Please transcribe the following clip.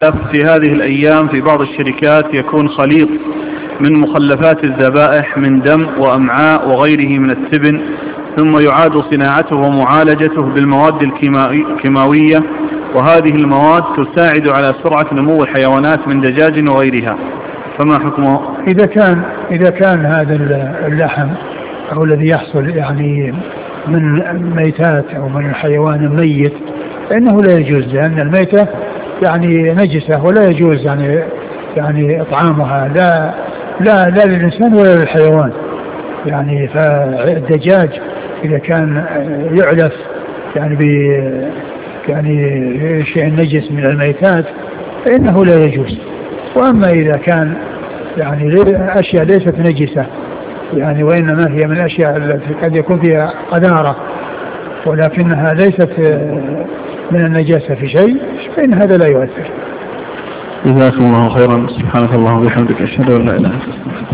في هذه الأيام في بعض الشركات يكون خليط من مخلفات الذبائح من دم وأمعاء وغيره من السبن، ثم يعاد صناعته ومعالجته بالمواد الكيماوية، وهذه المواد تساعد على سرعة نمو الحيوانات من دجاج وغيرها، فما حكمه؟ إذا كان هذا اللحم أو الذي يحصل يعني من ميتات أو من الحيوان الميت فإنه لا يجوز، لأن الميتة يعني نجسة ولا يجوز يعني إطعامها لا للإنسان ولا للحيوان. يعني فالدجاج إذا كان يعلف يعني شيء نجس من الميتات فإنه لا يجوز. وأما إذا كان يعني أشياء ليست نجسة يعني وإنما هي من الأشياء التي قد يكون فيها قذارة ولكنها ليست من النجاسة في شيء فإن هذا لا يؤثر. جزاكم الله خيرا. سبحانك اللهم وبحمدك أشهد أن لا إله إلا أنت.